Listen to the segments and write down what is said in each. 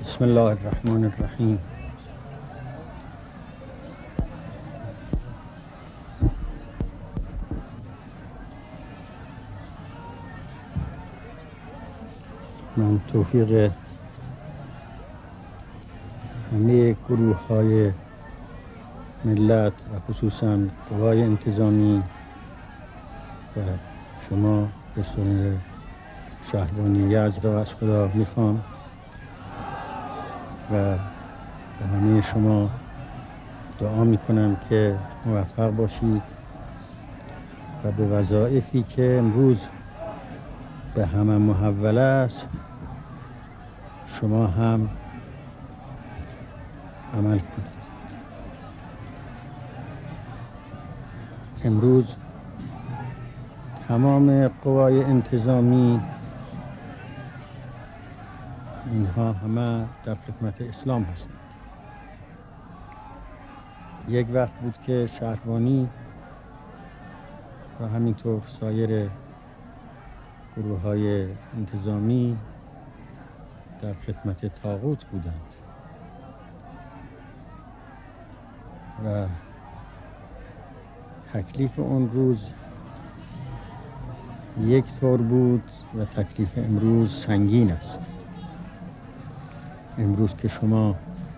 بسم الله الرحمن الرحیم. من توفیق همه گروه‌های ملت و خصوصا قوای انتظامی و شما رسول شهربانی یزد را از خدا میخوام و به همه شما دعا میکنم که موفق باشید و به وظایفی که امروز به همه محول است شما هم عمل کنید. امروز تمام قوای انتظامی اینها همه در خدمت اسلام هستند. یک وقت بود که شهربانی و همینطور سایر گروه‌های انتظامی در خدمت طاغوت بودند و تکلیف اون روز یک طور بود و تکلیف امروز سنگین است. امروز که شما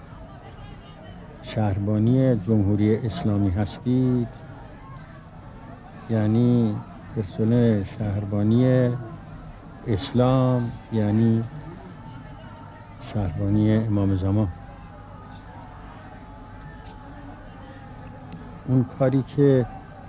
شهربانی جمهوری اسلامی هستید، یعنی پرسنل شهربانی اسلام، یعنی شهربانی امام زمان. اون کاری که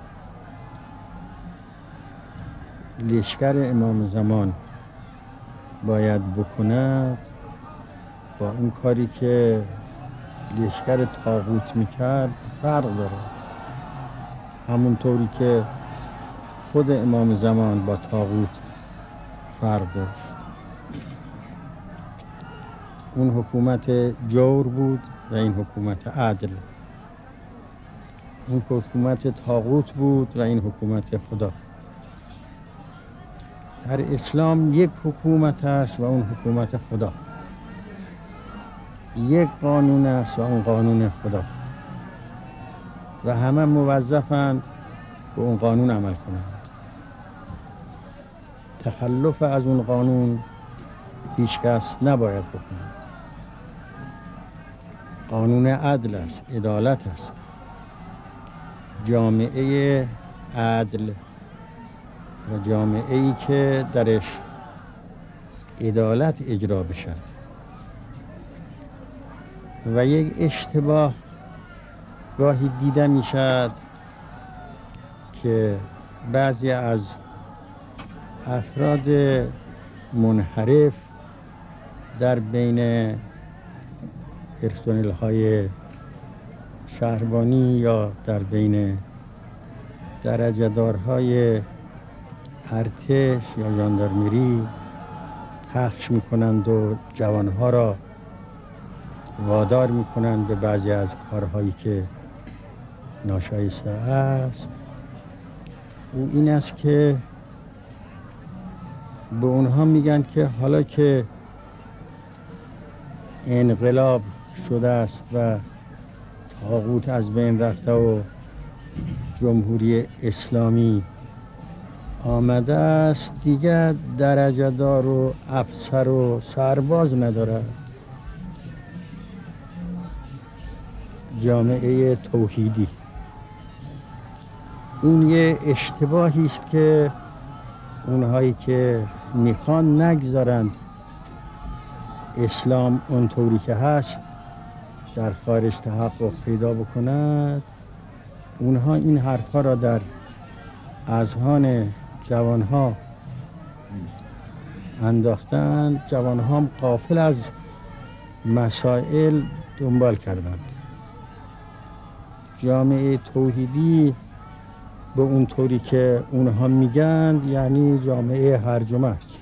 لشکر امام زمان باید بکند با اون کاری که لشکر طاغوت میکرد فرق دارد. همونطوری که خود امام زمان با طاغوت فرق داشت. اون حکومت جور بود و این حکومت عدل. اون حکومت طاغوت بود و این حکومت خدا. در اسلام یک حکومت است و اون حکومت خدا. یک قانون است و اون قانون خدا و همه موظفند به اون قانون عمل کنند. تخلف از اون قانون هیچ کس نباید بکند. قانون عدل است، عدالت است. جامعه عدل و جامعه ای که درش عدالت اجرا بشد. و یک اشتباه گاهی دیده می شد که بعضی از افراد منحرف در بین پرسنل های شهربانی یا در بین درجه دارهای ارتش یا ژاندارمری پخش می کنند و جوانها را وادار میکنند به بعضی از کارهایی که ناشایسته است. او این است که به اونها میگن که حالا که انقلاب شده است و طاغوت از بین رفته و جمهوری اسلامی آمده است، دیگر درجه دار و افسر و سرباز ندارد. جامعه توحیدی. این یه اشتباهی است که اونهایی که میخوان نگذارند اسلام اونطوری که هست در خارج تحقق پیدا بکند، اونها این حرفها را در اذهان جوانها انداختند. جوانها هم غافل از مسائل دنبال کردند. جامعه توحیدی به اون طوری که اونها میگن یعنی جامعه هرجمه است.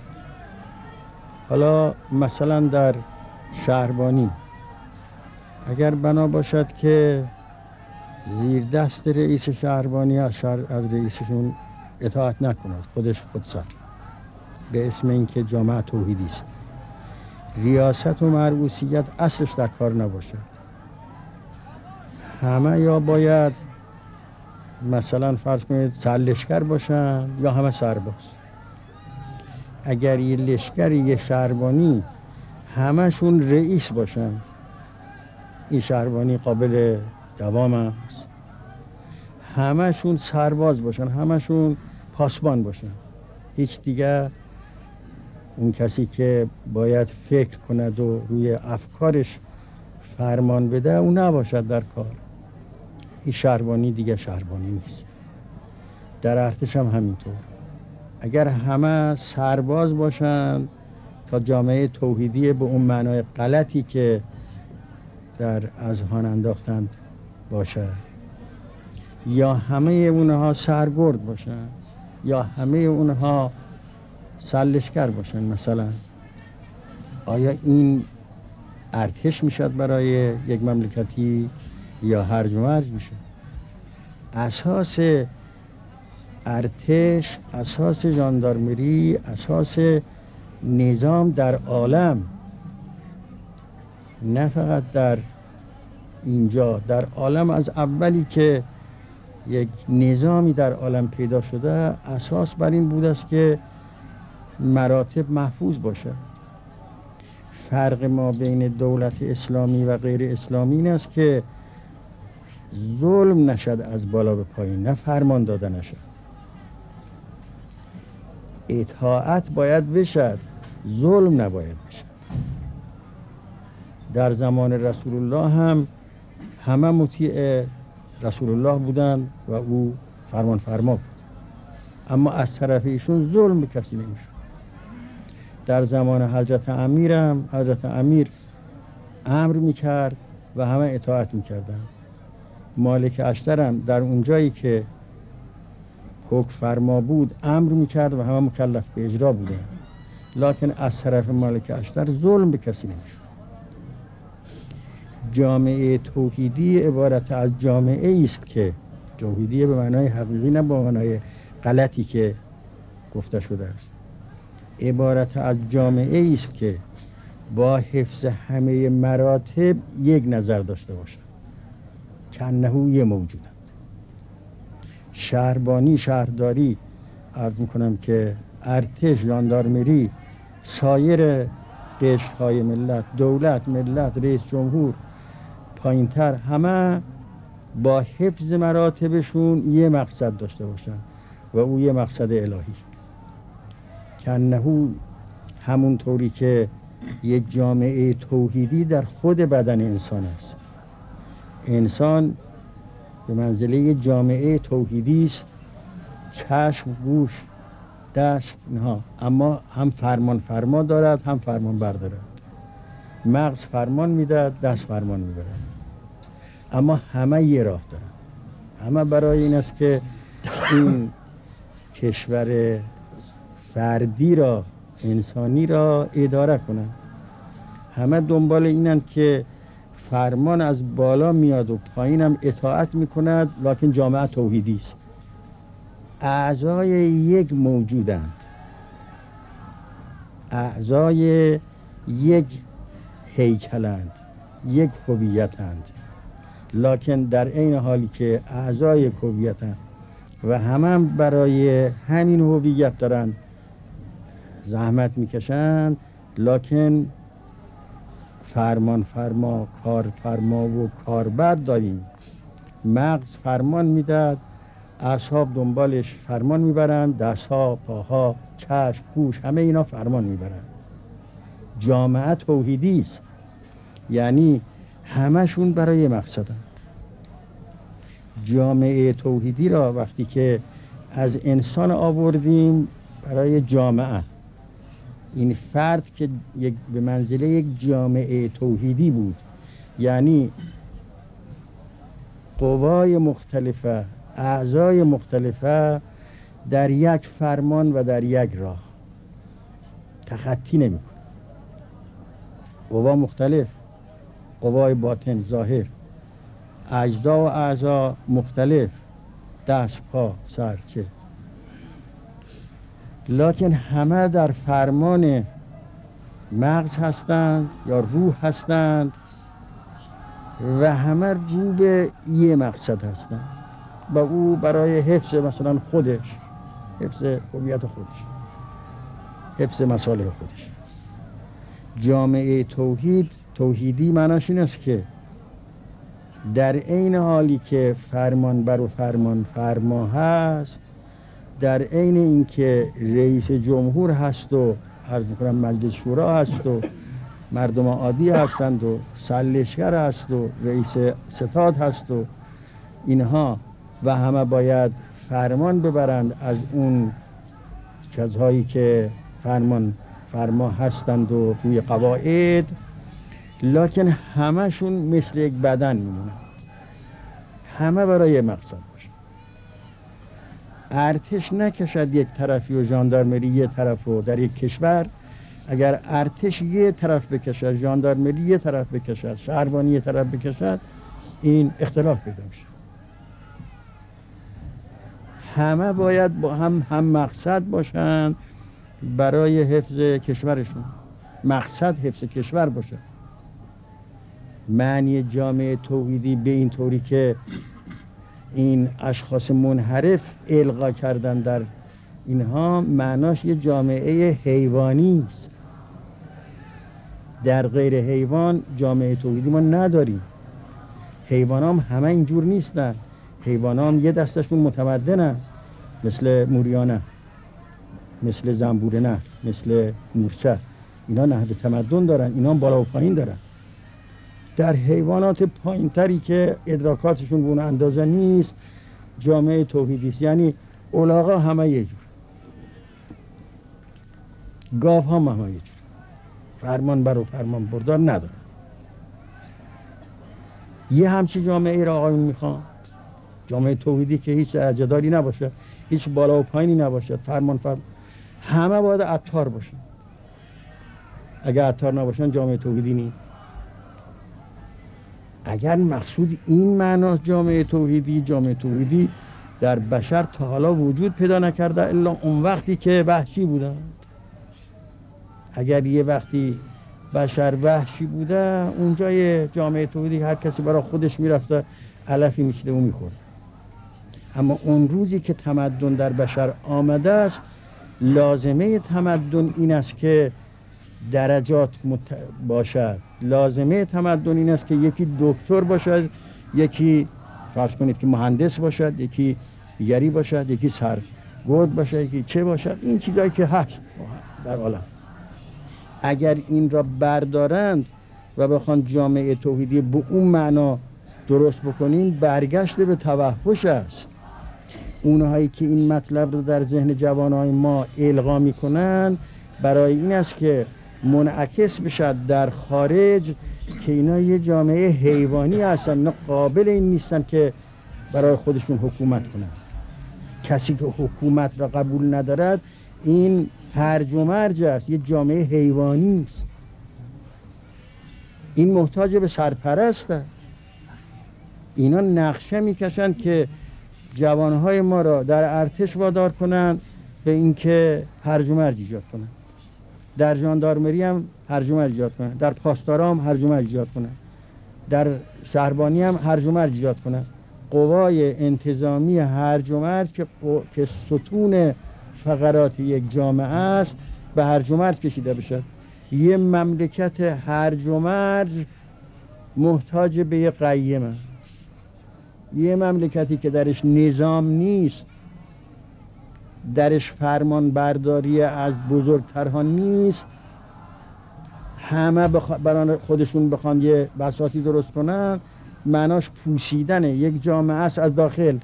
حالا مثلا در شهربانی اگر بنا باشد که زیر دست رئیس شهربانی از رئیسشون اطاعت نکند، خودش خودسر به اسم اینکه جامعه توحیدی است، ریاست و مرئوسیت اصلش در کار نباشد. همه یا باید مثلا فرض کنید سرلشکر باشن یا همه سرباز. اگر یه لشکر یه شهربانی همشون رئیس باشن، این شهربانی قابل دوام است. همشون سرباز باشن، همشون پاسبان باشن، هیچ دیگه اون کسی که باید فکر کند و روی افکارش فرمان بده اون نباشد در کار، این شهربانی دیگه شهربانی نیست. در ارتش هم همینطور. اگر همه سرباز باشن تا جامعه توحیدی به اون معنای غلطی که در اذهان انداختند باشد، یا همه اونها سرگرد باشن یا همه اونها سرلشکر باشن مثلا، آیا این ارتش میشد برای یک مملکتی یا هرج و مرج میشه؟ اساس ارتش، اساس ژاندارمری، اساس نظام در عالم، نه فقط در اینجا، در عالم از اولی که یک نظامی در عالم پیدا شده اساس بر این بود است که مراتب محفوظ باشد. فرق ما بین دولت اسلامی و غیر اسلامی این است که ظلم نشد از بالا به پایین، نه فرمان داده نشد. اطاعت باید بشد، ظلم نباید بشد. در زمان رسول الله هم همه مطیع رسول الله بودن و او فرمان فرما بود، اما از طرف ایشون ظلم به کسی نمیشد. در زمان حضرت امیر هم حضرت امیر امر میکرد و همه اطاعت میکردن. مالک اشتر هم در اون جایی که حکم فرما بود امر میکرد و همه مکلف به اجرا بودن، لکن از طرف مالک اشتر ظلم به کسی نمیشد. جامعه توحیدی عبارت از جامعه است که توحیدی به معنای حقیقی نه به معنای غلطی که گفته شده است، عبارت از جامعه است که با حفظ همه مراتب یک نظر داشته باشد، کنهو یه موجودند. شهربانی، شهرداری، عرض میکنم که ارتش، ژاندارمری، سایر قشرهای ملت، دولت، ملت، رئیس جمهور، پایینتر، همه با حفظ مراتبشون یه مقصد داشته باشن و او یه مقصد الهی. کنهو همون طوری که یه جامعه توحیدی در خود بدن انسان است. انسان به منزله یه جامعه توحیدی است، چشم، گوش، دست، اینها، اما هم فرمان فرما دارد هم فرمان بردارد. مغز فرمان میدهد، دست فرمان میبرد، اما همه یه راه دارند. همه برای این است که این کشور فردی را، انسانی را اداره کنند. همه دنبال اینند که فرمان از بالا میاد و پایین هم اطاعت میکند، لکن جامعه توحیدی است. اعضای یک موجودند، اعضای یک هیکلند، یک هویتند، لکن در عین حالی که اعضای هویتند و هم برای همین هویت دارند زحمت میکشند، لکن فرمان فرما، کار فرما و کاربر داریم. مغز فرمان میدهد، اعصاب دنبالش فرمان میبرند، دستها، پاها، چشم، گوش، همه اینا فرمان میبرند. جامعه توحیدی است، یعنی همشون برای مقصدند. جامعه توحیدی را وقتی که از انسان آوردیم برای جامعه، این فرد که به منزله یک جامعه توحیدی بود، یعنی قوای مختلفه، اعضای مختلفه در یک فرمان و در یک راه تخطی نمی کنه. قوا مختلف، قوای باطن، ظاهر، اجزا و اعضا مختلف، دست، پا، سر، چه، لکن همه در فرمان مغز هستند یا روح هستند و همه رو به یه مقصد هستند و او برای حفظ مثلا خودش، حفظ هویت خودش، حفظ مصالح خودش. جامعه توحیدی معناش این است که در عین حالی که فرمان بر و فرمان فرما هست، در عین اینکه رئیس جمهور هست و عرض میکنم مجلس شورا هست و مردم عادی هستند و سرلشکر هست و رئیس ستاد هست و اینها و همه باید فرمان ببرند از اون چیزهایی که فرما هستند و روی قواعد، لکن همشون مثل یک بدن میمونند، همه برای مقصد باشه. ارتش نکشد یک طرفی و ژاندارمری یک طرف و در یک کشور اگر ارتش یک طرف بکشد، ژاندارمری یک طرف بکشد، شهربانی یک طرف بکشد، این اختلاف پیدا میشه. همه باید با هم مقصد باشن برای حفظ کشورشون. مقصد حفظ کشور باشه. معنی جامعه توحیدی به این طوری که این اشخاص منحرف القا کردن در اینها، معناش یه جامعه حیوانی است. در غیر حیوان جامعه توحیدی ما نداریم. حیوان هم همه اینجور نیستن. حیوان هم یه دستشون متمدنن، مثل موریانه، مثل زنبورنه، مثل مورچه. اینا نهد تمدن دارن، اینا هم بالا و پایین دارن. در حیوانات پایینتری که ادراکاتشون به اون اندازه نیست جامعه توحیدی است. یعنی الاغا همه یه جور، گاو هم همه یه جور، فرمان بر و فرمان بردار ندارن. یه همچی جامعه را آقایون میخوان، جامعه توحیدی که هیچ درجه داری نباشه، هیچ بالا و پایینی نباشه، فرمان همه باید عطار باشن. اگر عطار نباشن جامعه توحیدی نیست. اگر مقصود این معناست جامعه توحیدی در بشر تا حالا وجود پیدا نکرده الا اون وقتی که وحشی بودن. اگر یه وقتی بشر وحشی بوده، اونجای جامعه توحیدی هر کسی برای خودش میرفته علفی میچیده و میخورد. اما اون روزی که تمدن در بشر آمده است، لازمه تمدن این است که درجات باشد. لازمه تمدن این است که یکی دکتر باشد، یکی فرض کنید که مهندس باشد، یکی دیگری باشد، یکی سرگرد باشد، یکی چه باشد. این چیزایی که هست در عالم، اگر این را بردارند و بخوان جامعه توحیدی به اون معنا درست بکنین، برگشت به توحش است. اونهایی که این مطلب رو در ذهن جوانهای ما القا میکنن برای این است که منعکس بشد در خارج که اینا یه جامعه حیوانی هستن، اینا قابل این نیستن که برای خودشون حکومت کنن. کسی که حکومت را قبول ندارد این هرج و مرج است، یه جامعه حیوانی است. این محتاج به سرپرست. اینا نقشه میکشن که جوانهای ما را در ارتش وادار کنن به اینکه هرج و مرج ایجاد کنن، در ژاندارمری هم هرج و مرج ایجاد کنن، در پاسدارا هم هرج و مرج ایجاد کنن، در شهربانی هم هرج و مرج ایجاد کنن. قوای انتظامی هرج و مرج که ستون فقرات یک جامعه است به هرج و مرج کشیده بشه. یه مملکت هرج و مرج محتاج به یه قیمه. یه مملکتی که درش نظام نیست، درش فرمان برداری از بزرگترها نیست، همه برای خودشون بخوان یه بساطی درست کنن، معناش پوسیدن یک جامعه است از داخل.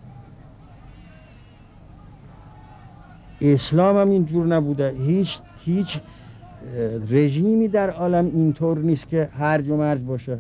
اسلام هم اینجور نبوده. هیچ رژیمی در عالم اینطور نیست که هرج و مرج باشه.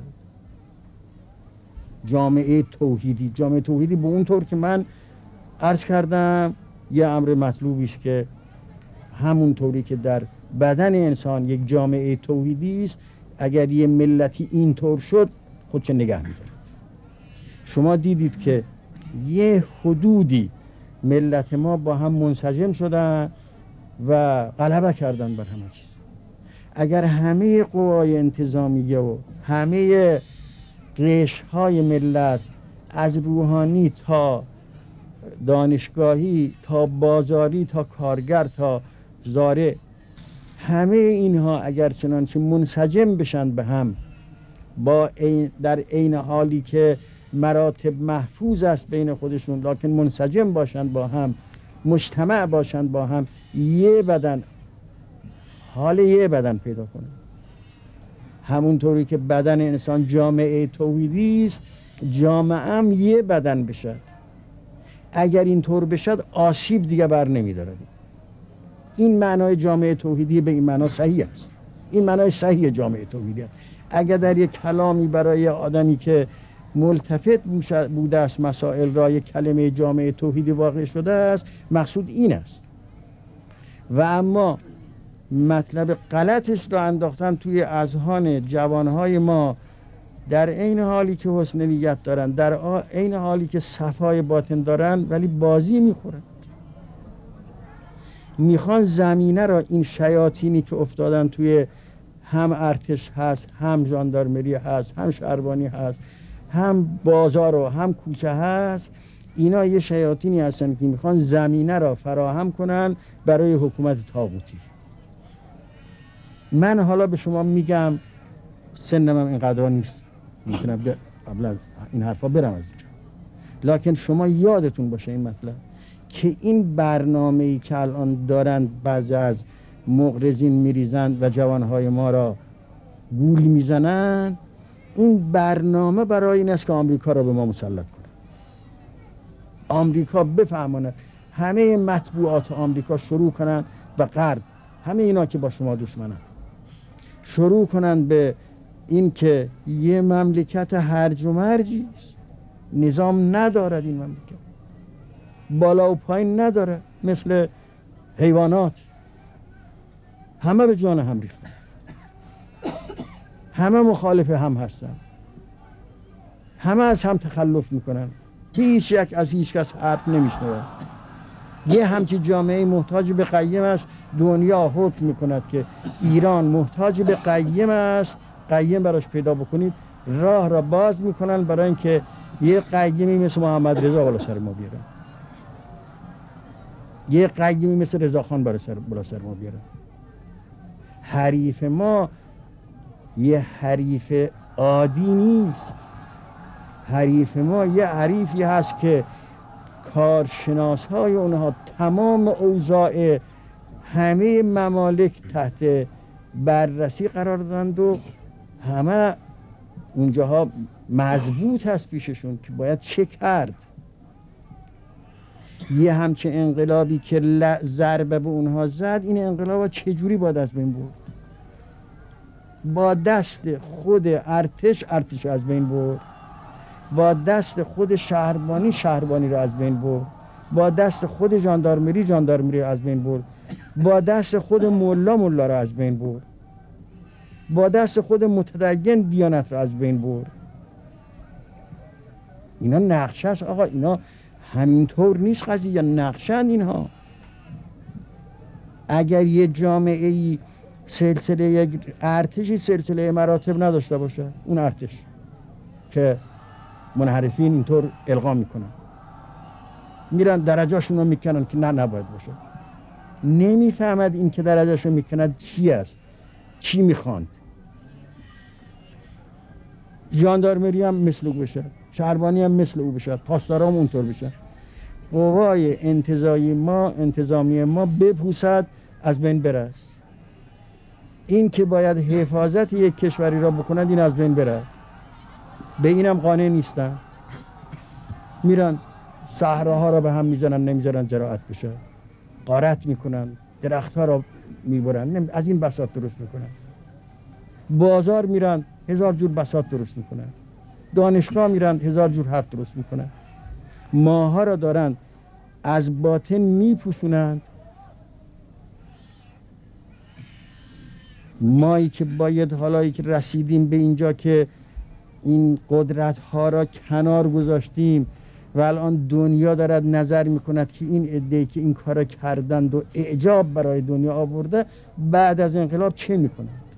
جامعه توحیدی به اون طور که من عرض کردم یه امر مطلوبی است که همون طوری که در بدن انسان یک جامعه توحیدی است، اگر یه ملتی اینطور شد خودش نگه می‌داره. شما دیدید که یه حدودی ملت ما با هم منسجم شدن و غلبه کردن بر همه چیز. اگر همه قوای انتظامیه و همه قشرهای ملت از روحانی تا دانشگاهی تا بازاری تا کارگر تا زاره، همه اینها اگر چنانچه منسجم بشن به هم، در عین حالی که مراتب محفوظ است بین خودشون، لکن منسجم باشن با هم، مجتمع باشن با هم، یه بدن، حال یه بدن پیدا کنن. همونطوری که بدن انسان جامعه توحیدی است، جامعه هم یه بدن بشد. اگر اینطور بشد آسیب دیگه بر نمیدارد. این معنای جامعه توحیدی به این معنا صحیح است. این معنای صحیح جامعه توحیدی است. اگر در یک کلامی برای آدمی که ملتفت بوده است مسائل را یک کلمه جامعه توحیدی واقع شده است، مقصود این است. و اما مطلب غلطش را انداختن توی اذهان جوانهای ما، در عین حالی که حسن نیت دارن، در عین حالی که صفای باطن دارن، ولی بازی میخورن. میخوان زمینه را این شیاطینی که افتادن توی هم ارتش هست، هم ژاندارمری هست، هم شهربانی هست، هم بازار و هم کوچه هست، اینا یه شیاطینی هستن که میخوان زمینه را فراهم کنن برای حکومت طاغوتی. من حالا به شما میگم، سنم هم اینقدر نیست، میتونم قبل از این حرفا برم از اینجا، لکن شما یادتون باشه این مطلب که این برنامه‌ای که الان دارن بعضی از مغرضین میریزن و جوانهای ما را گول میزنن، این برنامه برای این است که آمریکا را به ما مسلط کنه. آمریکا بفهماند، همه مطبوعات آمریکا شروع کنن و غرب، همه اینا که با شما دشمنن، شروع کنن به این که یه مملکت هرج و مرجی است، نظام ندارد این مملکت، بالا و پایین نداره، مثل حیوانات همه به جان هم ریختن، همه مخالف هم هستن، همه از هم تخلف میکنن، هیچ یک از هیچ کس حرف نمیشنوه. یه همچی جامعه محتاج به قیم است. دنیا حکم میکند که ایران محتاج به قیم است، قیم براش پیدا بکنید، راه را باز میکنن برای اینکه یه قیمی مثل محمد رضا بالا سر ما بیارن، یه قیمی مثل رضا خان بالا سر ما بیارن. حریف ما یه حریف عادی نیست، حریف ما یه حریفی هست که کارشناس های اونها تمام اوضاع همه ممالک تحت بررسی قرار دادند و همه اونجاها مضبوط هست پیششون که باید چه کرد. یه همچه انقلابی که ضربه به اونها زد، این انقلاب چجوری باید از بین برد؟ با دست خود ارتش از بین برد، با دست خود شهربانی رو از بین برد، با دست خود ژاندارمری رو از بین برد، با دست خود مولا رو از بین برد، با دست خود متدین دیانت رو از بین برد. اینا نقشه است آقا، اینا همینطور نیست قضیه، نقشه‌اند اینها. اگر یه جامعه‌ای سلسله، یک ارتشی سلسله مراتب نداشته باشه، اون ارتش که منحرفین اینطور القا میکنن، میرن درجاشون رو میکنن که نه نباید باشه، نمیفهمد این که درجاشون میکند چی است، چی میخواند. ژاندارمری هم مثل او بشه، شهربانی هم مثل او بشه، پاسدارا هم اونطور بشه، قوای انتظامی ما بپوسد، از بین برست. این که باید حفاظت یک کشوری را بکند، این از بین برد. به اینم قانع نیستن، میرن صحراها را به هم میزنن، نمیذارن زراعت بشه، غارت میکنن، درختها را میبرن، از این بساط درست میکنن، بازار میرن 1000 جور بساط درست میکنن، دانشگاه میرن 1000 جور حرف درست میکنن، ماها را دارن از باطن میپوسونند. مایی که باید، حالایی که رسیدیم به اینجا که این قدرت ها را کنار گذاشتیم و الان دنیا دارد نظر میکند که این عده‌ای که این کارا کردند و اعجاب برای دنیا آورده، بعد از انقلاب چه میکنند؟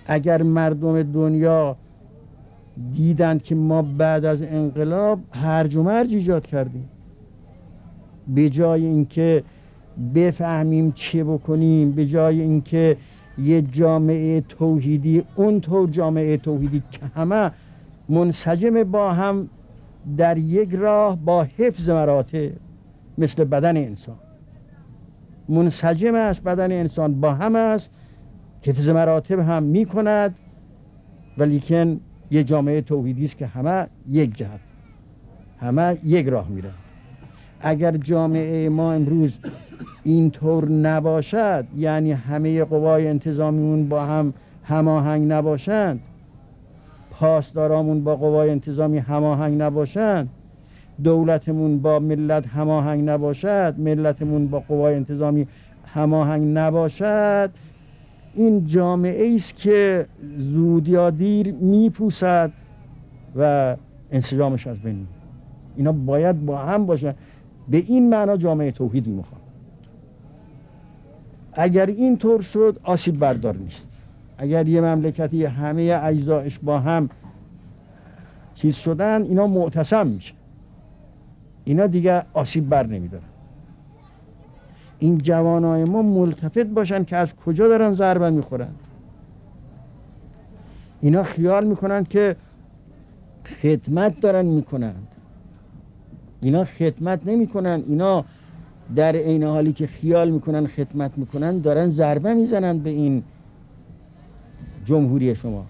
اگر مردم دنیا دیدند که ما بعد از انقلاب هرج و مرج ایجاد کردیم، به جای اینکه بفهمیم چه بکنیم، به جای اینکه یه جامعه توحیدی، اون جامعه توحیدی که همه منسجم با هم در یک راه با حفظ مراتب، مثل بدن انسان منسجم است، بدن انسان با هم است، حفظ مراتب هم می کند، ولیکن یه جامعه توحیدی است که همه یک جهت، همه یک راه میره. اگر جامعه ما امروز اینطور نباشد، یعنی همه قوای انتظامیمون با هم هماهنگ نباشند، پاسدارامون با قوای انتظامی هماهنگ نباشند، دولتمون با ملت هماهنگ نباشد، ملتمون با قوای انتظامی هماهنگ نباشد، این جامعه است که زود یا دیر میپوسد و انسجامش از بین میره. اینا باید با هم باشن. به این معنا جامعه توحید میخوام. اگر این طور شد آسیب بردار نیست. اگر یه مملکتی همه اجزایش با هم چیز شدن، اینا معتصم میشه، اینا دیگه آسیب بر نمیدارن. این جوانای ما ملتفت باشن که از کجا دارن ضربه میخورن. اینا خیال میکنن که خدمت دارن میکنند، اینا خدمت نمیکنن. اینا در عین حالی که خیال میکنن خدمت میکنن، دارن ضربه میزنن به این جمهوری شما.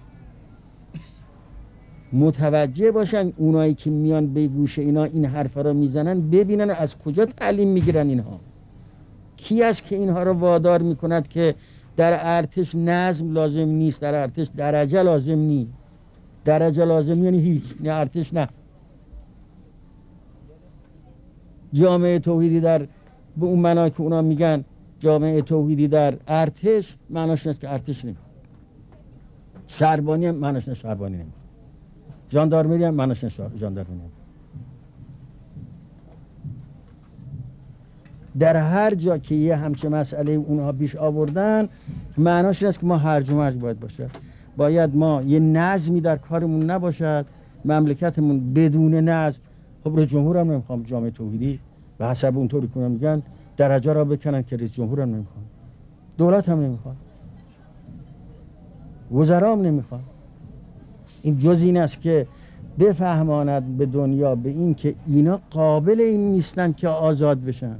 متوجه باشن اونایی که میان به گوش اینا این حرفا رو میزنن، ببینن از کجا تعلیم میگیرن اینها. کی است که اینها رو وادار میکند که در ارتش نظم لازم نیست، در ارتش درجه لازم نیست. درجه لازم یعنی هیچ، نه ارتش نه. جامعه توحیدی در به اون معنی که اونا میگن جامعه توحیدی در ارتش، معناش نیست که ارتش نمیخواد. شهربانی هم معناش نیست شهربانی نمیخواد. ژاندارمری هم معناش نیست ژاندارمری نمیخواد. در هر جا که یه همچه مسئله اونها پیش آوردن، معناش نیست که ما هرج و مرج باید باشه. باید ما یه نظمی در کارمون نباشد، مملکتمون بدون نظم. خب رئیس جمهور هم نمیخوام جامعه توحیدی به حسب اونطوری کنن، میگن درجه را بکنن که رئیس جمهور هم نمیخوان، دولت هم نمیخوان، وزرا هم نمیخوان. این جز این است که بفهماند به دنیا به این که اینا قابل این نیستن که آزاد بشن.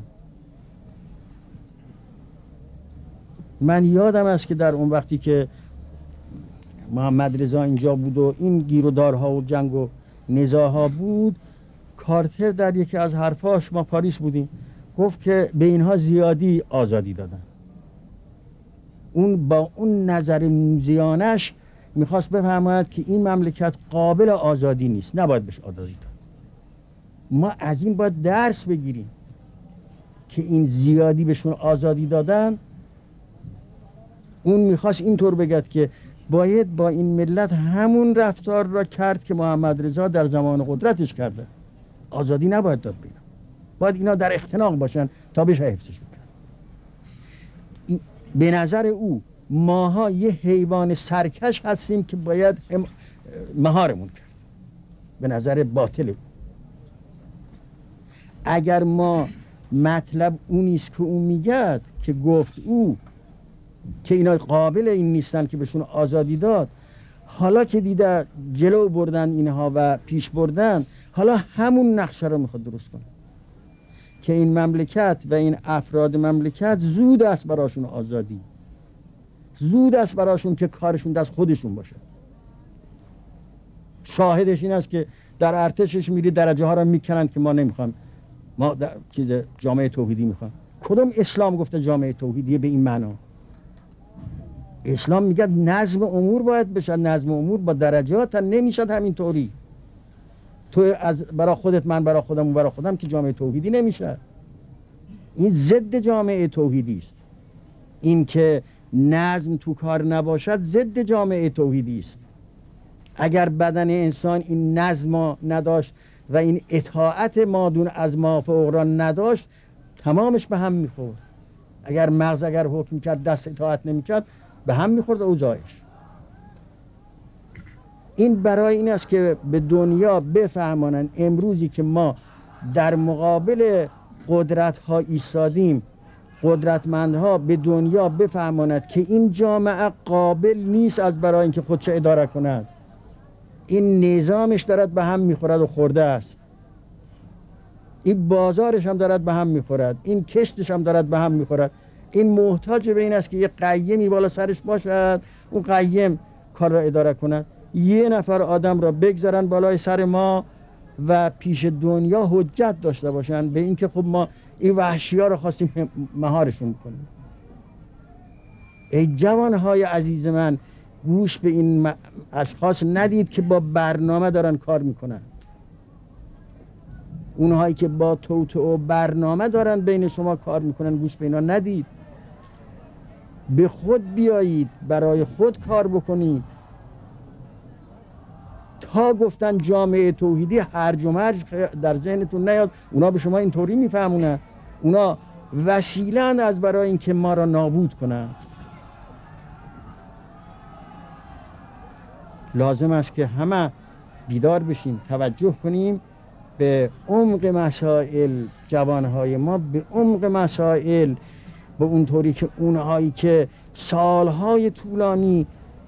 من یادم است که در اون وقتی که محمد رضا اینجا بود و این گیر و دارها و جنگ و نزاعها بود، کارتر در یکی از حرفاش، ما پاریس بودیم، گفت که به اینها زیادی آزادی دادن. اون با اون نظر موزیانش میخواست بفهماند که این مملکت قابل آزادی نیست، نباید بهش آزادی داد. ما از این باید درس بگیریم که این زیادی بهشون آزادی دادن. اون میخواست اینطور بگد که باید با این ملت همون رفتار را کرد که محمد رضا در زمان قدرتش کرده. آزادی نباید داد بینا، باید اینا در اختناق باشن تا بشه حفظش بکنن. به نظر او ماها یه حیوان سرکش هستیم که باید مهارمون کرد، به نظر باطل او. اگر ما مطلب اونیست که اون میگد که گفت او که اینا قابل این نیستن که بهشون آزادی داد، حالا که دیده جلو بردن اینها و پیش بردن، حالا همون نقشه رو میخواد درست کنه که این مملکت و این افراد مملکت زود است براشون آزادی، زود است براشون که کارشون دست خودشون باشه. شاهدش این است که در ارتشش میری درجه ها رو میکنن که ما نمیخوام، ما در چیز جامعه توحیدی میخوام. کدوم اسلام گفته جامعه توحیدی به این معنا؟ اسلام میگه نظم امور باید بشه، نظم امور با درجات نمیشد همینطوری. تو از برای خودت، من برای خودم، اون برای خودم، که جامعه توحیدی نمیشه. این ضد جامعه توحیدی است. این که نظم تو کار نباشد ضد جامعه توحیدی است. اگر بدن انسان این نظم نداشت و این اطاعت مادون از ما فوق را نداشت، تمامش به هم میخورد. اگر مغز اگر حکم کرد دست اطاعت نمیکرد، به هم میخورد اوضاعش. این برای این است که به دنیا بفهمانند امروزی که ما در مقابل قدرت ها ایستادیم، قدرتمندها به دنیا بفهماند که این جامعه قابل نیست از برای اینکه خودش اداره کند. این نظامش دارد به هم میخورد و خورده است. این بازارش هم دارد به هم میخورد، این کشتش هم دارد به هم میخورد. این محتاج به این است که یه قیمی بالا سرش باشد، اون قیم کار را اداره کند. یه نفر آدم را بگذارن بالای سر ما و پیش دنیا حجت داشته باشن به اینکه خب ما این وحشی ها رو خواستیم مهارشون کنیم. ای جوانهای عزیز من، گوش به این اشخاص ندید که با برنامه دارن کار میکنن. اونهایی که با توطئه و برنامه دارن بین شما کار میکنن، گوش به اینا ندید. به خود بیایید، برای خود کار بکنید. تا گفتن جامعه توحیدی هرج و مرج در ذهنتون نیاد. اونا به شما اینطوری میفهمونن، اونا وسیله از برای اینکه ما را نابود کنن. لازم است که همه بیدار بشیم، توجه کنیم به عمق مسائل. جوانهای ما به عمق مسائل، به اونطوری که اونهایی که سالهای طولانی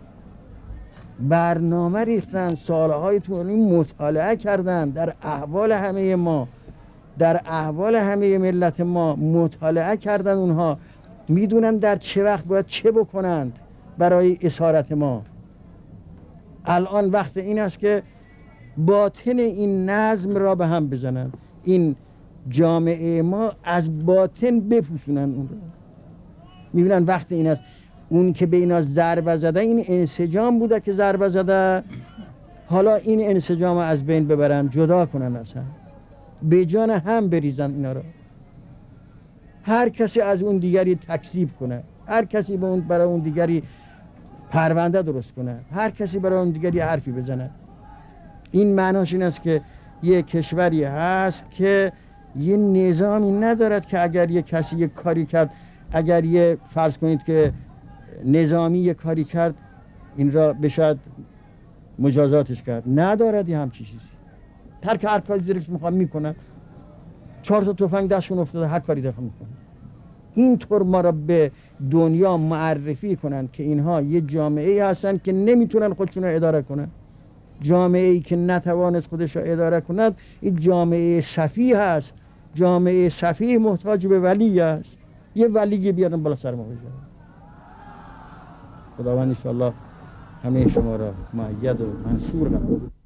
برنامه ریختن، سالهای طولانی مطالعه کردن در احوال همه ما، در احوال همه ملت ما مطالعه کردن، اونها میدونن در چه وقت باید چه بکنند برای اسارت ما. الان وقت این است که باطن این نظم را به هم بزنن، این جامعه ما از باطن بپوشونن اون را. میبینن وقت این است. اون که به اینا ضربه زده این انسجام بوده که ضربه زده، حالا این انسجام از بین ببرن، جدا کنن، اصلا به جان هم بریزن اینا را. هر کسی از اون دیگری تکذیب کنه، هر کسی برای اون دیگری پرونده درست کنه، هر کسی برای اون دیگری حرفی بزنه. این معناش این است که یه کشوری هست که یه نظامی ندارد که اگر یه کسی یه کاری کرد، اگر یه فرض کنید که نظامی یه کاری کرد، این را بشد مجازاتش کرد. ندارد یه همچی چیزی. هر کاری زیرش میخواد میکنن. 4 تا تفنگ دستشون افتاده، هر کاری دارن میکنن. اینطور ما را به دنیا معرفی کنن که اینها یه جامعه هستن که نمیتونن خودشون رو اداره کنن. جامعه ای که نتوانست خودش رو اداره کند، این جامعه سفیه هست. جامعه سفیه محتاج به ولی است. یه ولی بیارن بالا سر ما بذارن. خداوند انشاءالله همه شما را مؤید و منصور قرار بده.